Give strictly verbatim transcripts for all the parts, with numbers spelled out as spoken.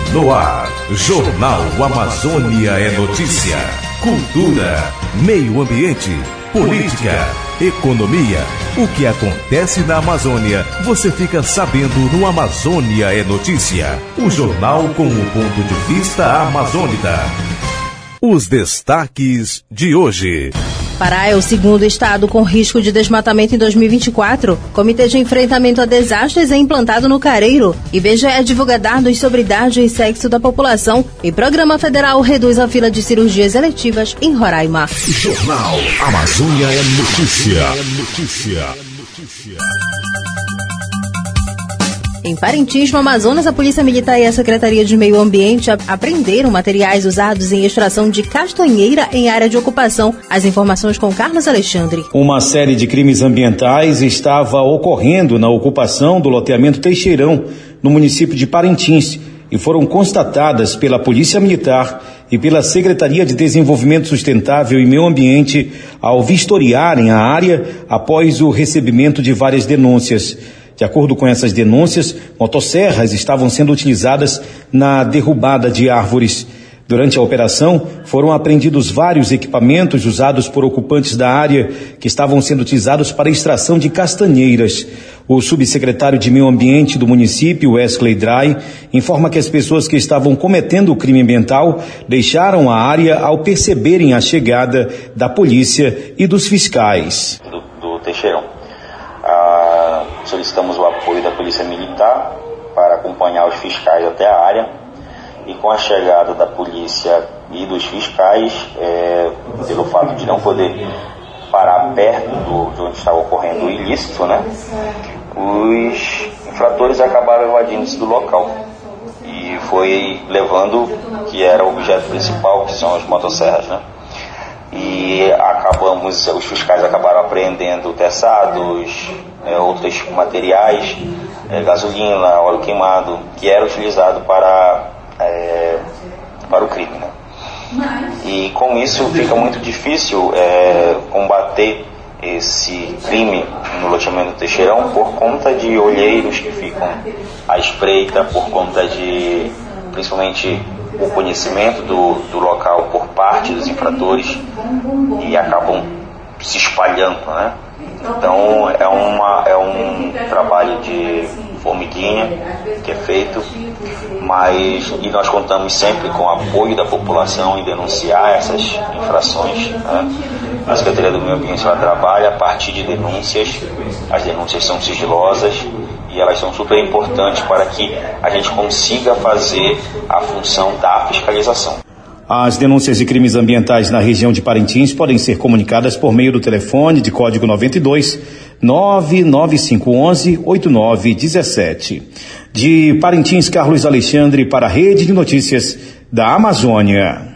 No ar, Jornal Amazônia é notícia. Cultura, meio ambiente, política, economia. O que acontece na Amazônia, você fica sabendo no Amazônia é notícia. O jornal com o ponto de vista amazônida. Os destaques de hoje. Pará é o segundo estado com risco de desmatamento em dois mil e vinte e quatro. Comitê de Enfrentamento a Desastres é implantado no Careiro. I B G E divulga dados sobre idade e sexo da população. E Programa Federal reduz a fila de cirurgias eletivas em Roraima. Jornal Amazônia é notícia. É notícia. Notícia. Em Parintins, no Amazonas, a Polícia Militar e a Secretaria de Meio Ambiente apreenderam materiais usados em extração de castanheira em área de ocupação. As informações com Carlos Alexandre. Uma série de crimes ambientais estava ocorrendo na ocupação do loteamento Teixeirão, no município de Parintins, e foram constatadas pela Polícia Militar e pela Secretaria de Desenvolvimento Sustentável e Meio Ambiente ao vistoriarem a área após o recebimento de várias denúncias. De acordo com essas denúncias, motosserras estavam sendo utilizadas na derrubada de árvores. Durante a operação, foram apreendidos vários equipamentos usados por ocupantes da área que estavam sendo utilizados para a extração de castanheiras. O subsecretário de Meio Ambiente do município, Wesley Dry, informa que as pessoas que estavam cometendo o crime ambiental deixaram a área ao perceberem a chegada da polícia e dos fiscais. Do, do Teixeirão. Ah, solicitamos o apoio da Polícia Militar para acompanhar os fiscais até a área, e com a chegada da polícia e dos fiscais, é, pelo fato de não poder parar perto do, de onde estava ocorrendo o ilícito, né, os infratores acabaram evadindo-se do local e foi levando o que era o objeto principal, que são as motosserras, né? E acabamos, os fiscais acabaram apreendendo teçados, é, outros materiais, é, gasolina, óleo queimado, que era utilizado para, é, para o crime, né? E com isso fica muito difícil é, combater esse crime no loteamento do Teixeirão por conta de olheiros que ficam à espreita, por conta de, principalmente, o conhecimento do, do local por parte dos infratores, e acabam se espalhando, né? Então é, uma, é um trabalho de formiguinha que é feito, mas e nós contamos sempre com o apoio da população em denunciar essas infrações, né? A Secretaria do Meio Ambiente ela trabalha a partir de denúncias. As denúncias são sigilosas e elas são super importantes para que a gente consiga fazer a função da fiscalização. As denúncias de crimes ambientais na região de Parintins podem ser comunicadas por meio do telefone de código noventa e dois, nove nove cinco um um, oito nove um sete. De Parintins, Carlos Alexandre para a Rede de Notícias da Amazônia.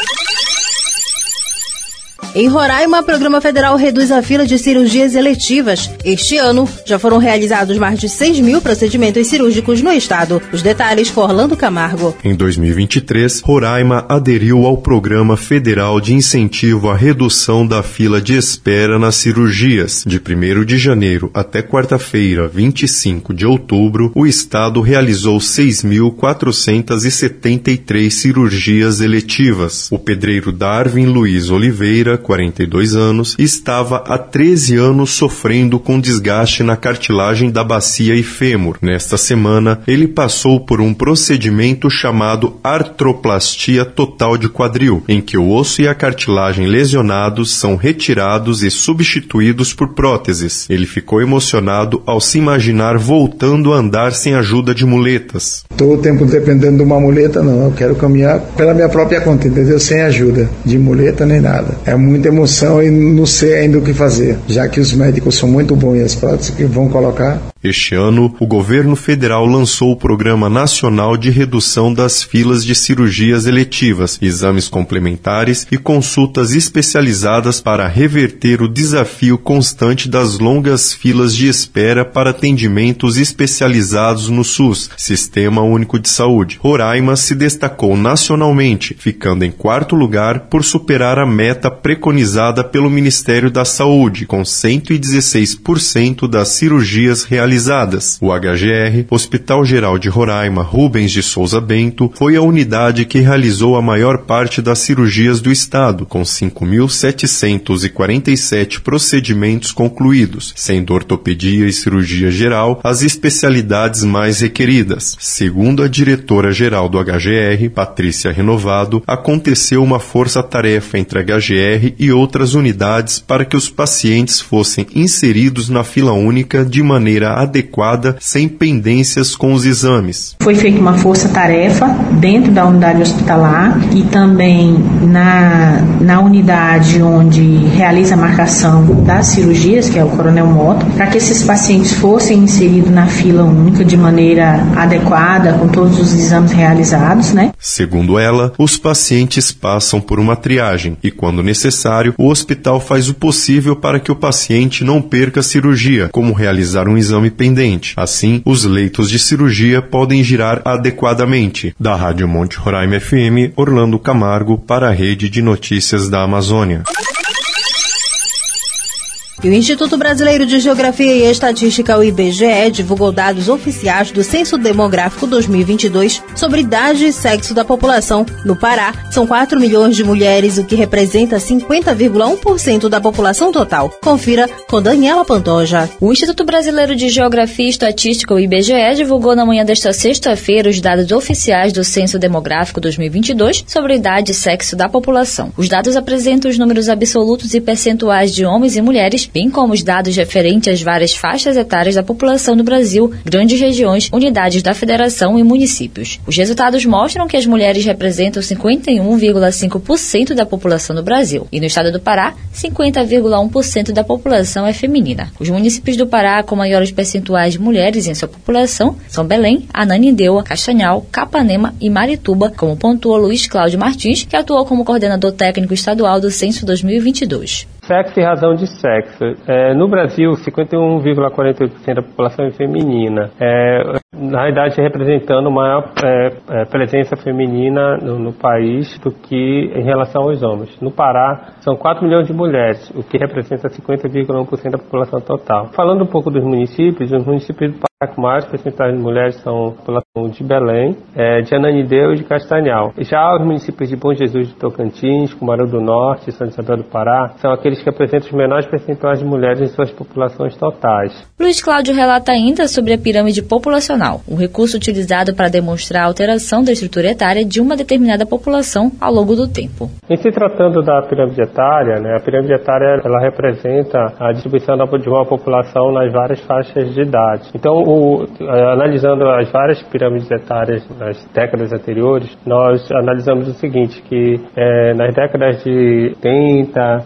Em Roraima, o Programa Federal reduz a fila de cirurgias eletivas. Este ano, já foram realizados mais de seis mil procedimentos cirúrgicos no estado. Os detalhes com Orlando Camargo. Em dois mil e vinte e três, Roraima aderiu ao Programa Federal de Incentivo à Redução da Fila de Espera nas Cirurgias. De primeiro de janeiro até quarta-feira, vinte e cinco de outubro, o estado realizou seis mil quatrocentas e setenta e três cirurgias eletivas. O pedreiro Darwin Luiz Oliveira, quarenta e dois anos, estava há treze anos sofrendo com desgaste na cartilagem da bacia e fêmur. Nesta semana, ele passou por um procedimento chamado artroplastia total de quadril, em que o osso e a cartilagem lesionados são retirados e substituídos por próteses. Ele ficou emocionado ao se imaginar voltando a andar sem ajuda de muletas. Todo o tempo dependendo de uma muleta, não. Eu quero caminhar pela minha própria conta, entendeu? Sem ajuda de muleta nem nada. É muita emoção e não sei ainda o que fazer, já que os médicos são muito bons e as próteses que vão colocar. Este ano, o governo federal lançou o Programa Nacional de Redução das Filas de Cirurgias Eletivas, exames complementares e consultas especializadas para reverter o desafio constante das longas filas de espera para atendimentos especializados no SUS, Sistema Único de Saúde. Roraima se destacou nacionalmente, ficando em quarto lugar por superar a meta preconizada pelo Ministério da Saúde, com cento e dezesseis por cento das cirurgias realizadas. realizadas. O H G R, Hospital Geral de Roraima Rubens de Souza Bento, foi a unidade que realizou a maior parte das cirurgias do estado, com cinco mil setecentos e quarenta e sete procedimentos concluídos, sendo ortopedia e cirurgia geral as especialidades mais requeridas. Segundo a diretora-geral do H G R, Patrícia Renovado, aconteceu uma força-tarefa entre a H G R e outras unidades para que os pacientes fossem inseridos na fila única de maneira adequada, sem pendências com os exames. Foi feita uma força-tarefa dentro da unidade hospitalar e também na, na unidade onde realiza a marcação das cirurgias, que é o Coronel Mota, para que esses pacientes fossem inseridos na fila única de maneira adequada, com todos os exames realizados, né? Segundo ela, os pacientes passam por uma triagem e, quando necessário, o hospital faz o possível para que o paciente não perca a cirurgia, como realizar um exame pendente. Assim, os leitos de cirurgia podem girar adequadamente. Da Rádio Monte Roraima F M, Orlando Camargo, para a Rede de Notícias da Amazônia. E o Instituto Brasileiro de Geografia e Estatística, o I B G E, divulgou dados oficiais do Censo Demográfico dois mil e vinte e dois sobre idade e sexo da população. No Pará, são quatro milhões de mulheres, o que representa cinquenta vírgula um por cento da população total. Confira com Daniela Pantoja. O Instituto Brasileiro de Geografia e Estatística, o I B G E, divulgou na manhã desta sexta-feira os dados oficiais do Censo Demográfico dois mil e vinte e dois sobre idade e sexo da população. Os dados apresentam os números absolutos e percentuais de homens e mulheres, bem como os dados referentes às várias faixas etárias da população do Brasil, grandes regiões, unidades da federação e municípios. Os resultados mostram que as mulheres representam cinquenta e um vírgula cinco por cento da população do Brasil e no estado do Pará, cinquenta vírgula um por cento da população é feminina. Os municípios do Pará com maiores percentuais de mulheres em sua população são Belém, Ananindeua, Castanhal, Capanema e Marituba, como pontua Luiz Cláudio Martins, que atuou como coordenador técnico estadual do Censo dois mil e vinte e dois. Sexo e razão de sexo. É, no Brasil, cinquenta e um vírgula quarenta e oito por cento da população é feminina, é, na realidade representando maior é, é, presença feminina no, no país do que em relação aos homens. No Pará, são quatro milhões de mulheres, o que representa cinquenta vírgula um por cento da população total. Falando um pouco dos municípios, os municípios do Pará com maiores percentuais de mulheres são a população de Belém, é, de Ananindeua e de Castanhal. Já os municípios de Bom Jesus de Tocantins, Cumaru do Norte e Santa Isabel do Pará são aqueles que apresentam os menores percentuais de mulheres em suas populações totais. Luiz Cláudio relata ainda sobre a pirâmide populacional, um recurso utilizado para demonstrar a alteração da estrutura etária de uma determinada população ao longo do tempo. Em se tratando da pirâmide etária, né, a pirâmide etária ela representa a distribuição de uma população nas várias faixas de idade. Então, o, analisando as várias pirâmides etárias nas décadas anteriores, nós analisamos o seguinte, que é, nas décadas de oitenta,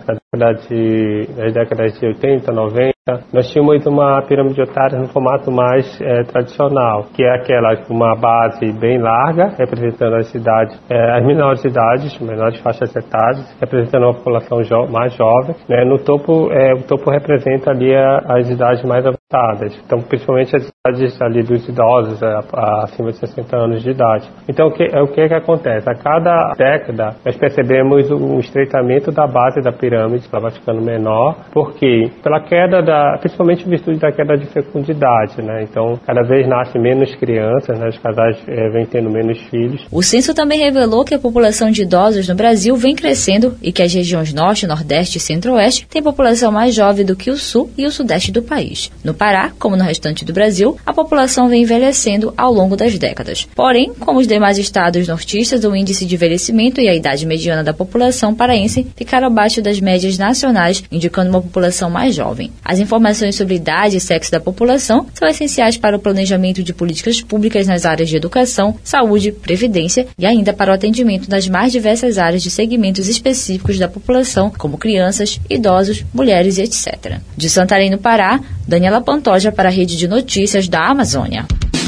De, nas décadas de oitenta, noventa, nós tínhamos uma pirâmide etária no formato mais é, tradicional, que é aquela com uma base bem larga, representando as idades, é, as menores idades, menores faixas etárias, representando uma população jo- mais jovem. Né? No topo, é, o topo representa ali a, as idades mais avançadas, então principalmente as idades ali dos idosos, a, a, acima de sessenta anos de idade. Então o que, é, o que, que acontece? A cada década nós percebemos um estreitamento da base da pirâmide, ela vai ficando menor, porque pela queda da, principalmente em virtude da queda de fecundidade, né? Então, cada vez nascem menos crianças, né? Os casais é, vêm tendo menos filhos. O censo também revelou que a população de idosos no Brasil vem crescendo e que as regiões Norte, Nordeste e Centro-Oeste têm população mais jovem do que o Sul e o Sudeste do país. No Pará, como no restante do Brasil, a população vem envelhecendo ao longo das décadas. Porém, como os demais estados nortistas, o índice de envelhecimento e a idade mediana da população paraense ficaram abaixo das médias nacionais, indicando uma população mais jovem. As informações sobre idade e sexo da população são essenciais para o planejamento de políticas públicas nas áreas de educação, saúde, previdência e ainda para o atendimento das mais diversas áreas de segmentos específicos da população, como crianças, idosos, mulheres e etcétera. De Santarém, no Pará, Daniela Pantoja para a Rede de Notícias da Amazônia.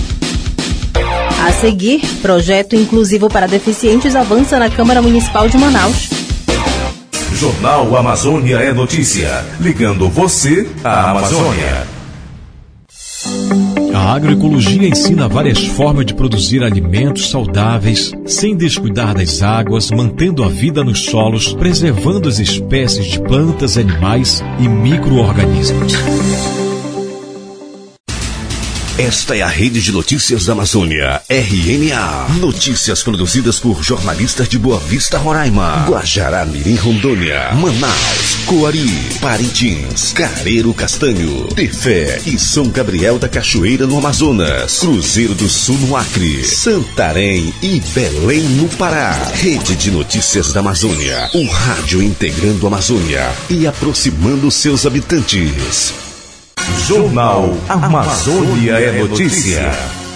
A seguir, projeto inclusivo para deficientes avança na Câmara Municipal de Manaus. Jornal Amazônia é notícia, ligando você à Amazônia. A agroecologia ensina várias formas de produzir alimentos saudáveis, sem descuidar das águas, mantendo a vida nos solos, preservando as espécies de plantas, animais e micro-organismos. Esta é a Rede de Notícias da Amazônia, R N A. Notícias produzidas por jornalistas de Boa Vista, Roraima, Guajará-Mirim, Rondônia, Manaus, Coari, Parintins, Careiro Castanho, Tefé e São Gabriel da Cachoeira, no Amazonas, Cruzeiro do Sul, no Acre, Santarém e Belém, no Pará. Rede de Notícias da Amazônia, o rádio integrando a Amazônia e aproximando seus habitantes. Jornal Amazônia é Notícia.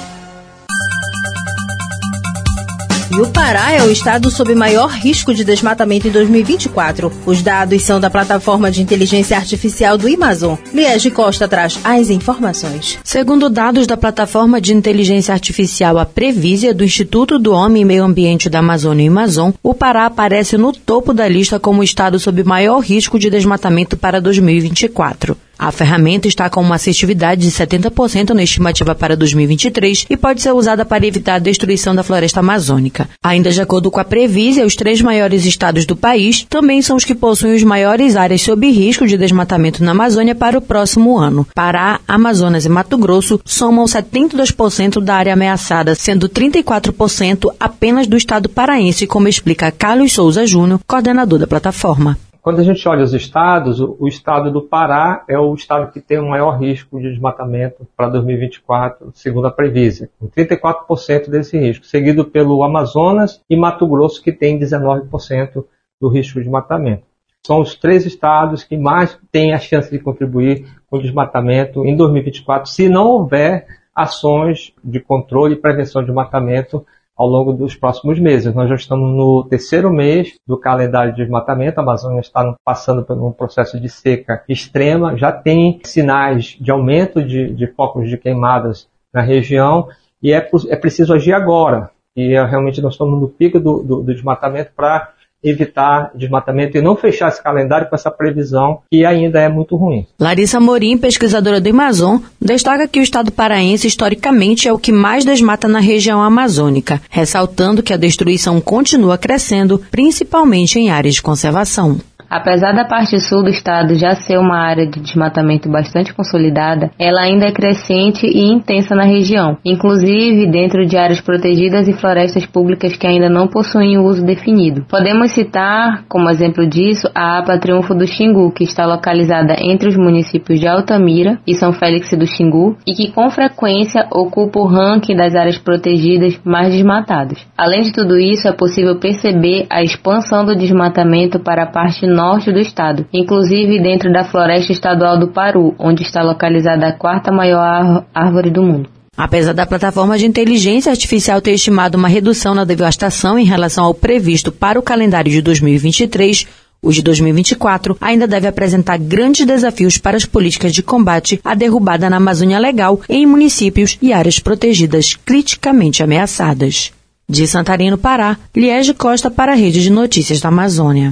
E o Pará é o estado sob maior risco de desmatamento em dois mil e vinte e quatro. Os dados são da plataforma de inteligência artificial do Amazon. Liege Costa traz as informações. Segundo dados da plataforma de inteligência artificial a Previsia, do Instituto do Homem e Meio Ambiente da Amazônia, Amazon, o Pará aparece no topo da lista como o estado sob maior risco de desmatamento para dois mil e vinte e quatro. A ferramenta está com uma assertividade de setenta por cento na estimativa para dois mil e vinte e três e pode ser usada para evitar a destruição da floresta amazônica. Ainda de acordo com a Previsia, os três maiores estados do país também são os que possuem as maiores áreas sob risco de desmatamento na Amazônia para o próximo ano. Pará, Amazonas e Mato Grosso somam setenta e dois por cento da área ameaçada, sendo trinta e quatro por cento apenas do estado paraense, como explica Carlos Souza Júnior, coordenador da plataforma. Quando a gente olha os estados, o estado do Pará é o estado que tem o maior risco de desmatamento para dois mil e vinte e quatro, segundo a Previsia, com trinta e quatro por cento desse risco, seguido pelo Amazonas e Mato Grosso, que tem dezenove por cento do risco de desmatamento. São os três estados que mais têm a chance de contribuir com o desmatamento em dois mil e vinte e quatro, se não houver ações de controle e prevenção de desmatamento ao longo dos próximos meses. Nós já estamos no terceiro mês do calendário de desmatamento, a Amazônia está passando por um processo de seca extrema, já tem sinais de aumento de, de focos de queimadas na região e é, é preciso agir agora. E é, realmente nós estamos no pico do, do, do desmatamento para evitar desmatamento e não fechar esse calendário com essa previsão que ainda é muito ruim. Larissa Morim, pesquisadora do Amazon, destaca que o estado paraense historicamente é o que mais desmata na região amazônica, ressaltando que a destruição continua crescendo, principalmente em áreas de conservação. Apesar da parte sul do estado já ser uma área de desmatamento bastante consolidada, ela ainda é crescente e intensa na região, inclusive dentro de áreas protegidas e florestas públicas que ainda não possuem o uso definido. Podemos citar, como exemplo disso, a APA Triunfo do Xingu, que está localizada entre os municípios de Altamira e São Félix do Xingu e que com frequência ocupa o ranking das áreas protegidas mais desmatadas. Além de tudo isso, é possível perceber a expansão do desmatamento para a parte norte do estado, inclusive dentro da Floresta Estadual do Paru, onde está localizada a quarta maior árvore do mundo. Apesar da plataforma de inteligência artificial ter estimado uma redução na devastação em relação ao previsto para o calendário de dois mil e vinte e três, o de dois mil e vinte e quatro ainda deve apresentar grandes desafios para as políticas de combate à derrubada na Amazônia Legal em municípios e áreas protegidas criticamente ameaçadas. De Santarém, no Pará, Liege Costa para a Rede de Notícias da Amazônia.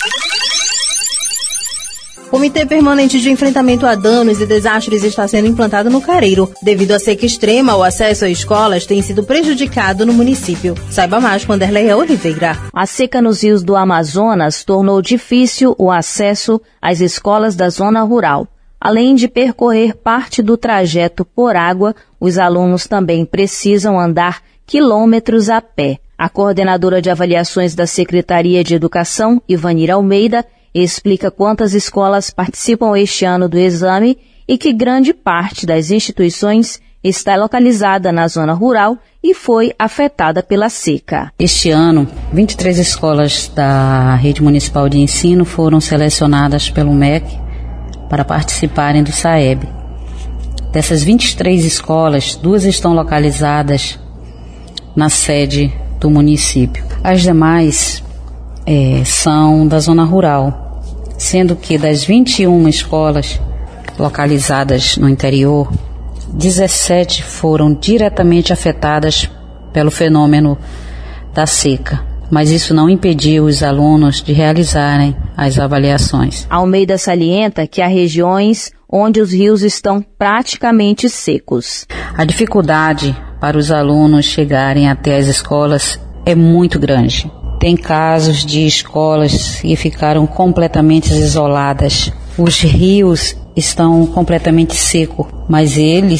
O Comitê Permanente de Enfrentamento a Danos e Desastres está sendo implantado no Careiro. Devido à seca extrema, o acesso às escolas tem sido prejudicado no município. Saiba mais com Anderleia Oliveira. A seca nos rios do Amazonas tornou difícil o acesso às escolas da zona rural. Além de percorrer parte do trajeto por água, os alunos também precisam andar quilômetros a pé. A coordenadora de avaliações da Secretaria de Educação, Ivanira Almeida, explica quantas escolas participam este ano do exame e que grande parte das instituições está localizada na zona rural e foi afetada pela seca. Este ano, vinte e três escolas da Rede Municipal de Ensino foram selecionadas pelo M E C para participarem do SAEB. Dessas vinte e três escolas, duas estão localizadas na sede do município. As demais é, são da zona rural, sendo que das vinte e uma escolas localizadas no interior, dezessete foram diretamente afetadas pelo fenômeno da seca, mas isso não impediu os alunos de realizarem as avaliações. Almeida salienta que há regiões onde os rios estão praticamente secos. A dificuldade para os alunos chegarem até as escolas é muito grande. Tem casos de escolas que ficaram completamente isoladas. Os rios estão completamente secos, mas eles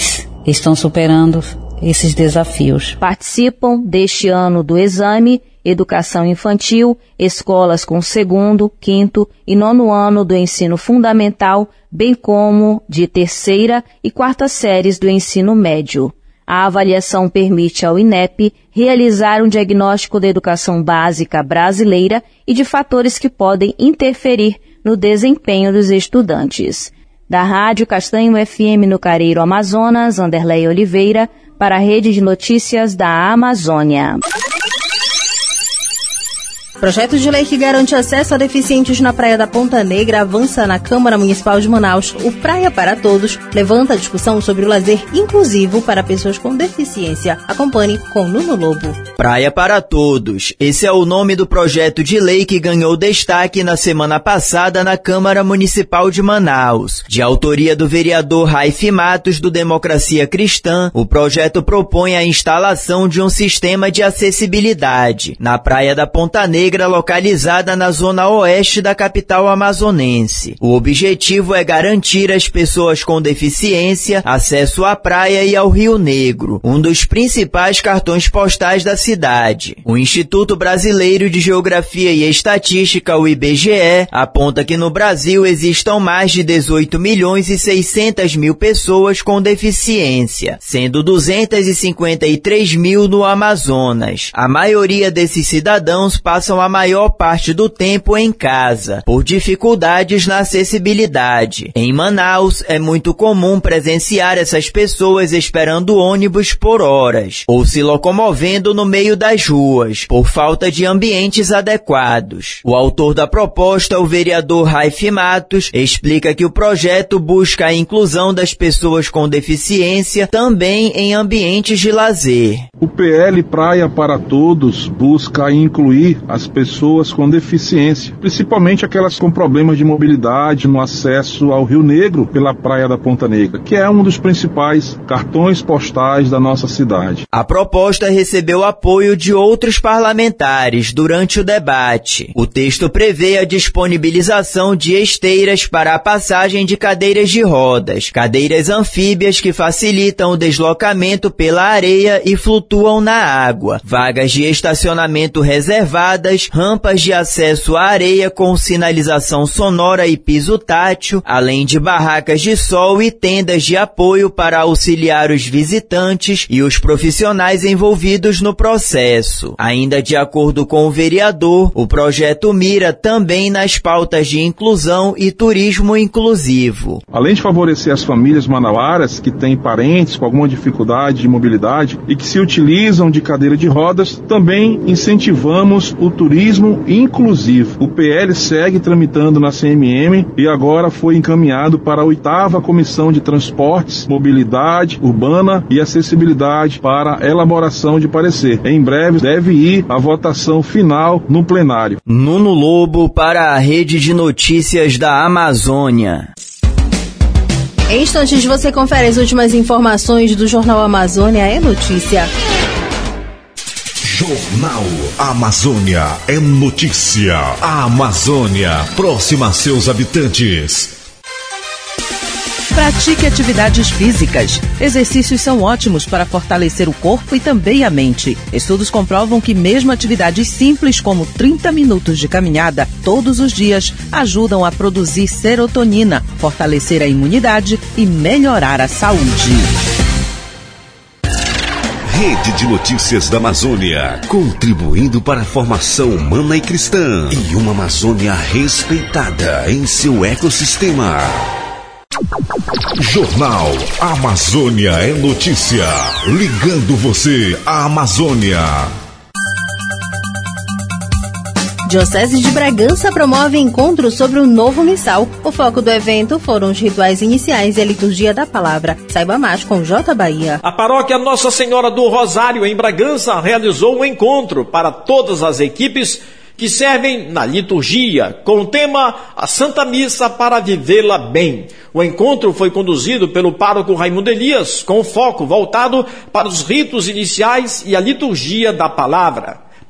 estão superando esses desafios. Participam deste ano do exame Educação Infantil, escolas com segundo, quinto e nono ano do ensino fundamental, bem como de terceira e quarta séries do ensino médio. A avaliação permite ao INEP realizar um diagnóstico da educação básica brasileira e de fatores que podem interferir no desempenho dos estudantes. Da Rádio Castanho F M no Careiro, Amazonas, Anderlei Oliveira, para a Rede de Notícias da Amazônia. Projeto de lei que garante acesso a deficientes na Praia da Ponta Negra avança na Câmara Municipal de Manaus. O Praia para Todos levanta a discussão sobre o lazer inclusivo para pessoas com deficiência. Acompanhe com Nuno Lobo. Praia para Todos. Esse é o nome do projeto de lei que ganhou destaque na semana passada na Câmara Municipal de Manaus. De autoria do vereador Raif Matos, do Democracia Cristã, o projeto propõe a instalação de um sistema de acessibilidade na Praia da Ponta Negra, localizada na zona oeste da capital amazonense. O objetivo é garantir às pessoas com deficiência acesso à praia e ao Rio Negro, um dos principais cartões postais da cidade. O Instituto Brasileiro de Geografia e Estatística, o I B G E, aponta que no Brasil existam mais de dezoito milhões e seiscentas mil pessoas com deficiência, sendo duzentos e cinquenta e três mil no Amazonas. A maioria desses cidadãos passam a maior parte do tempo em casa, por dificuldades na acessibilidade. Em Manaus, é muito comum presenciar essas pessoas esperando ônibus por horas, ou se locomovendo no meio das ruas, por falta de ambientes adequados. O autor da proposta, o vereador Raif Matos, explica que o projeto busca a inclusão das pessoas com deficiência também em ambientes de lazer. O P L Praia para Todos busca incluir as pessoas com deficiência, principalmente aquelas com problemas de mobilidade no acesso ao Rio Negro pela Praia da Ponta Negra, que é um dos principais cartões postais da nossa cidade. A proposta recebeu apoio de outros parlamentares durante o debate. O texto prevê a disponibilização de esteiras para a passagem de cadeiras de rodas, cadeiras anfíbias que facilitam o deslocamento pela areia e flutuam na água, vagas de estacionamento reservadas, rampas de acesso à areia com sinalização sonora e piso tátil, além de barracas de sol e tendas de apoio para auxiliar os visitantes e os profissionais envolvidos no processo. Ainda de acordo com o vereador, o projeto mira também nas pautas de inclusão e turismo inclusivo. Além de favorecer as famílias manauaras que têm parentes com alguma dificuldade de mobilidade e que se utilizam de cadeira de rodas, também incentivamos o turismo inclusivo. O P L segue tramitando na C M M e agora foi encaminhado para a oitava Comissão de Transportes, Mobilidade Urbana e Acessibilidade para elaboração de parecer. Em breve deve ir a votação final no plenário. Nuno Lobo para a Rede de Notícias da Amazônia. Em instantes você confere as últimas informações do Jornal Amazônia é Notícia. Jornal Amazônia é notícia. A Amazônia, próxima a seus habitantes. Pratique atividades físicas. Exercícios são ótimos para fortalecer o corpo e também a mente. Estudos comprovam que mesmo atividades simples como trinta minutos de caminhada todos os dias ajudam a produzir serotonina, fortalecer a imunidade e melhorar a saúde. Rede de Notícias da Amazônia, contribuindo para a formação humana e cristã e uma Amazônia respeitada em seu ecossistema. Jornal Amazônia é notícia, ligando você à Amazônia. Diocese de Bragança promove encontro sobre o novo missal. O foco do evento foram os rituais iniciais e a liturgia da palavra. Saiba mais com J Bahia. A paróquia Nossa Senhora do Rosário, em Bragança, realizou um encontro para todas as equipes que servem na liturgia, com o tema A Santa Missa para Vivê-la Bem. O encontro foi conduzido pelo pároco Raimundo Elias, com foco voltado para os ritos iniciais e a liturgia da palavra.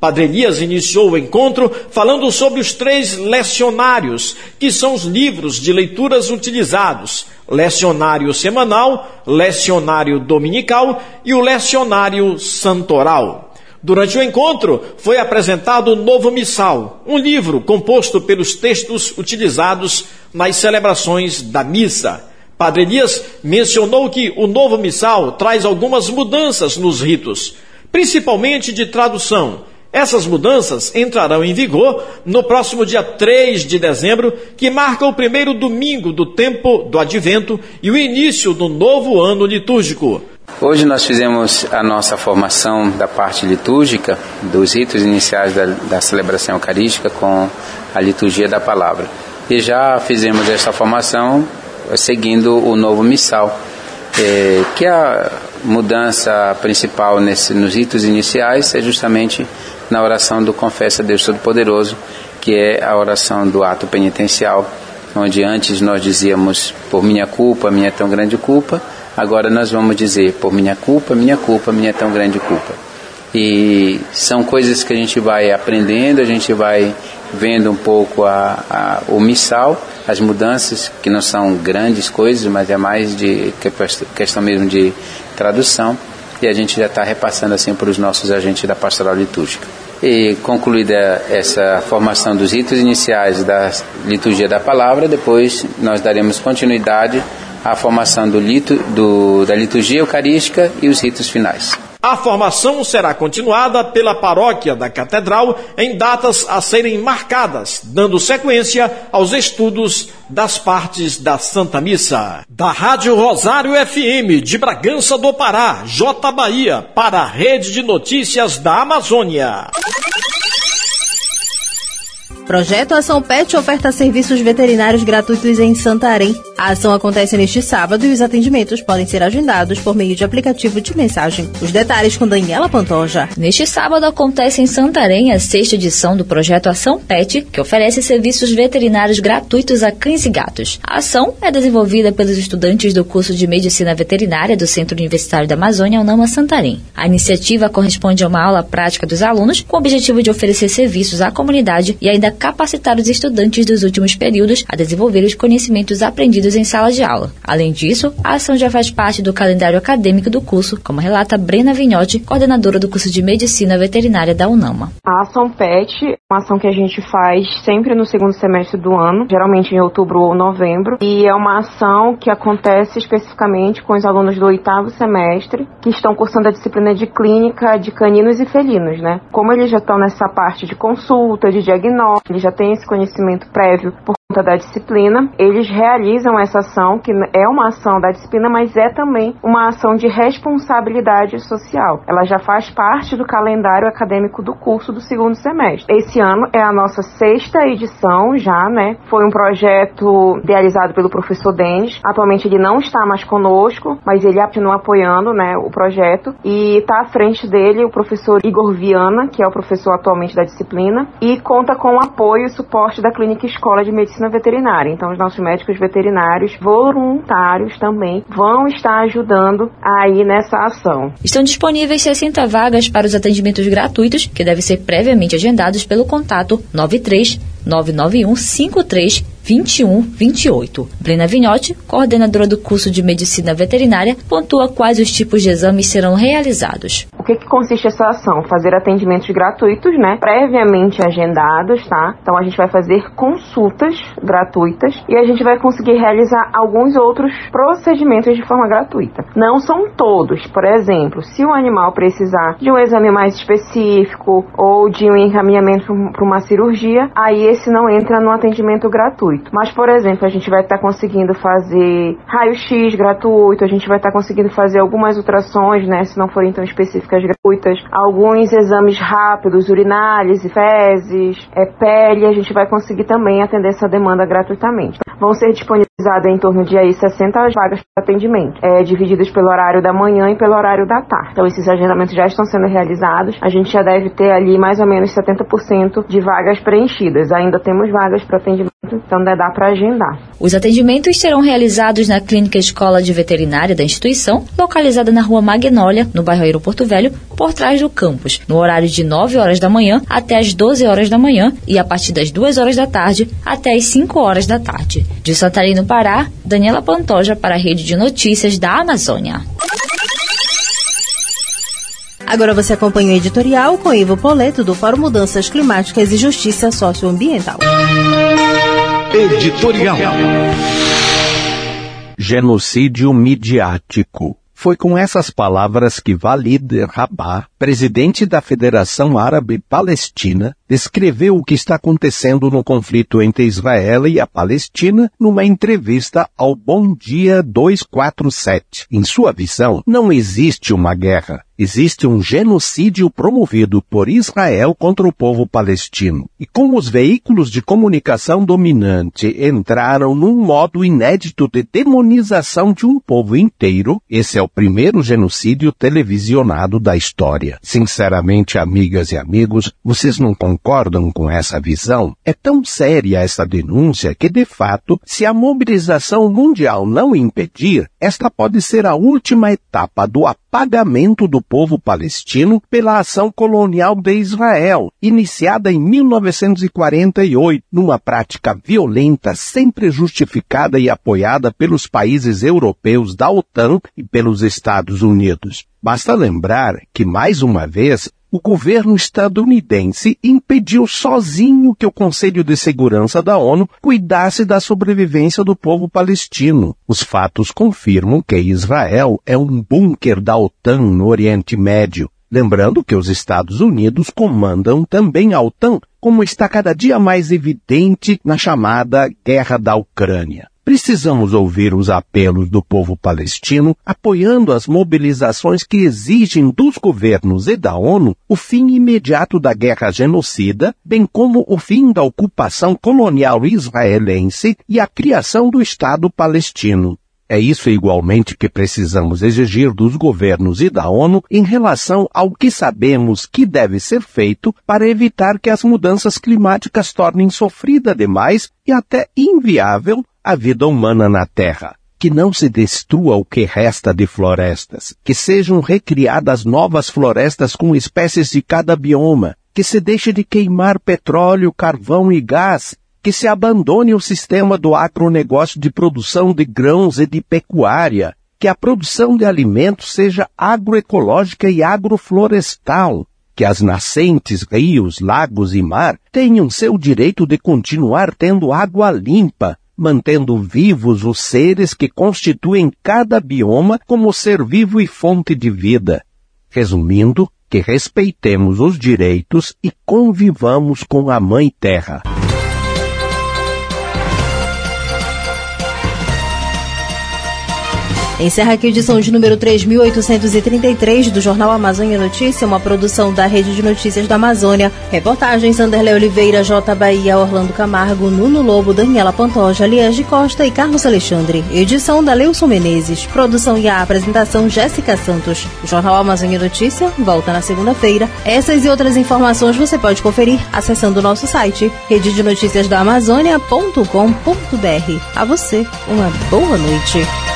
Padre Elias iniciou o encontro falando sobre os três lecionários, que são os livros de leituras utilizados: lecionário semanal, lecionário dominical e o lecionário santoral. Durante o encontro, foi apresentado o Novo Missal, um livro composto pelos textos utilizados nas celebrações da missa. Padre Elias mencionou que o Novo Missal traz algumas mudanças nos ritos, principalmente de tradução. Essas mudanças entrarão em vigor no próximo dia três de dezembro, que marca o primeiro domingo do tempo do Advento e o início do novo ano litúrgico. Hoje nós fizemos a nossa formação da parte litúrgica, dos ritos iniciais da, da celebração eucarística com a liturgia da palavra. E já fizemos essa formação seguindo o Novo Missal, é, que a mudança principal nesse, nos ritos iniciais é justamente na oração do Confessa a Deus Todo-Poderoso, que é a oração do ato penitencial, onde antes nós dizíamos por minha culpa, minha tão grande culpa, agora nós vamos dizer por minha culpa, minha culpa, minha tão grande culpa. E são coisas que a gente vai aprendendo, a gente vai vendo um pouco a, a, o missal, as mudanças, que não são grandes coisas, mas é mais de questão mesmo de tradução, e a gente já está repassando assim para os nossos agentes da pastoral litúrgica. E concluída essa formação dos ritos iniciais da liturgia da palavra, depois nós daremos continuidade à formação do lito, do, da liturgia eucarística e os ritos finais. A formação será continuada pela paróquia da Catedral em datas a serem marcadas, dando sequência aos estudos das partes da Santa Missa. Da Rádio Rosário F M de Bragança do Pará, J Bahia, para a Rede de Notícias da Amazônia. Projeto Ação Pet oferta serviços veterinários gratuitos em Santarém. A ação acontece neste sábado e os atendimentos podem ser agendados por meio de aplicativo de mensagem. Os detalhes com Daniela Pantoja. Neste sábado acontece em Santarém a sexta edição do Projeto Ação Pet, que oferece serviços veterinários gratuitos a cães e gatos. A ação é desenvolvida pelos estudantes do curso de Medicina Veterinária do Centro Universitário da Amazônia, UNAMA Santarém. A iniciativa corresponde a uma aula prática dos alunos com o objetivo de oferecer serviços à comunidade e ainda capacitar os estudantes dos últimos períodos a desenvolver os conhecimentos aprendidos em sala de aula. Além disso, a ação já faz parte do calendário acadêmico do curso, como relata Brena Vignotti, coordenadora do curso de Medicina Veterinária da UNAMA. A Ação Pet é uma ação que a gente faz sempre no segundo semestre do ano, geralmente em outubro ou novembro, e é uma ação que acontece especificamente com os alunos do oitavo semestre, que estão cursando a disciplina de clínica de caninos e felinos, né? Como eles já estão nessa parte de consulta, de diagnóstico, eles já têm esse conhecimento prévio por conta da disciplina, eles realizam essa ação, que é uma ação da disciplina, mas é também uma ação de responsabilidade social. Ela já faz parte do calendário acadêmico do curso do segundo semestre. Esse ano é a nossa sexta edição já, né? Foi um projeto idealizado pelo professor Denis. Atualmente ele não está mais conosco, mas ele continua apoiando, né, o projeto. E está à frente dele o professor Igor Viana, que é o professor atualmente da disciplina, e conta com o apoio e suporte da Clínica Escola de Medicina Veterinária. Então os nossos médicos veterinários voluntários também vão estar ajudando aí nessa ação. Estão disponíveis sessenta vagas para os atendimentos gratuitos, que devem ser previamente agendados pelo contato nove três nove nove um cinco três dois um dois oito. Brena Vignotti, coordenadora do curso de Medicina Veterinária, pontua quais os tipos de exames serão realizados. O que, que consiste essa ação? Fazer atendimentos gratuitos, né? Previamente agendados, tá? Então a gente vai fazer consultas gratuitas e a gente vai conseguir realizar alguns outros procedimentos de forma gratuita. Não são todos. Por exemplo, se o animal precisar de um exame mais específico ou de um encaminhamento para uma cirurgia, aí esse não entra no atendimento gratuito. Mas, por exemplo, a gente vai estar conseguindo fazer raio-x gratuito, a gente vai estar conseguindo fazer algumas ultrassons, né, se não forem tão específicas, gratuitas, alguns exames rápidos, urinários, fezes, é, pele, a gente vai conseguir também atender essa demanda gratuitamente. Vão ser disponibilizadas em torno de aí sessenta vagas para atendimento, é, divididas pelo horário da manhã e pelo horário da tarde. Então, esses agendamentos já estão sendo realizados, a gente já deve ter ali mais ou menos setenta por cento de vagas preenchidas. Ainda temos vagas para atendimento então dá para agendar. Os atendimentos serão realizados na Clínica Escola de Veterinária da instituição, localizada na Rua Magnólia, no bairro Aeroporto Velho, por trás do campus, no horário de nove horas da manhã até as doze horas da manhã e a partir das duas horas da tarde até as cinco horas da tarde. De Santarém, no Pará, Daniela Pantoja para a Rede de Notícias da Amazônia. Agora você acompanha o editorial com Ivo Poleto, do Fórum Mudanças Climáticas e Justiça Socioambiental. Editorial. Genocídio midiático. Foi com essas palavras que Walid Rabah, presidente da Federação Árabe Palestina, descreveu o que está acontecendo no conflito entre Israel e a Palestina numa entrevista ao Bom Dia duzentos e quarenta e sete. Em sua visão, não existe uma guerra. Existe um genocídio promovido por Israel contra o povo palestino. E como os veículos de comunicação dominante entraram num modo inédito de demonização de um povo inteiro, esse é o primeiro genocídio televisionado da história. Sinceramente, amigas e amigos, vocês não concordam com essa visão? É tão séria essa denúncia que, de fato, se a mobilização mundial não impedir, esta pode ser a última etapa do apagamento do povo palestino pela ação colonial de Israel, iniciada em mil novecentos e quarenta e oito, numa prática violenta sempre justificada e apoiada pelos países europeus da OTAN e pelos Estados Unidos. Basta lembrar que, mais uma vez, o governo estadunidense impediu sozinho que o Conselho de Segurança da ONU cuidasse da sobrevivência do povo palestino. Os fatos confirmam que Israel é um bunker da OTAN no Oriente Médio. Lembrando que os Estados Unidos comandam também a OTAN, como está cada dia mais evidente na chamada Guerra da Ucrânia. Precisamos ouvir os apelos do povo palestino, apoiando as mobilizações que exigem dos governos e da ONU o fim imediato da guerra genocida, bem como o fim da ocupação colonial israelense e a criação do Estado palestino. É isso igualmente que precisamos exigir dos governos e da ONU em relação ao que sabemos que deve ser feito para evitar que as mudanças climáticas tornem sofrida demais e até inviável a vida humana na Terra. Que não se destrua o que resta de florestas, que sejam recriadas novas florestas com espécies de cada bioma, que se deixe de queimar petróleo, carvão e gás, que se abandone o sistema do agronegócio de produção de grãos e de pecuária, que a produção de alimentos seja agroecológica e agroflorestal, que as nascentes, rios, lagos e mar tenham seu direito de continuar tendo água limpa, mantendo vivos os seres que constituem cada bioma como ser vivo e fonte de vida. Resumindo, que respeitemos os direitos e convivamos com a Mãe Terra. Encerra aqui a edição de número três mil oitocentos e trinta e três do Jornal Amazônia Notícia, uma produção da Rede de Notícias da Amazônia. Reportagens: Anderlé Oliveira, J. Bahia, Orlando Camargo, Nuno Lobo, Daniela Pantoja, Liege Costa e Carlos Alexandre. Edição da Leilson Menezes. Produção e a apresentação: Jéssica Santos. O Jornal Amazônia Notícia volta na segunda-feira. Essas e outras informações você pode conferir acessando o nosso site rede de notícias da amazônia ponto com ponto br. A você, uma boa noite.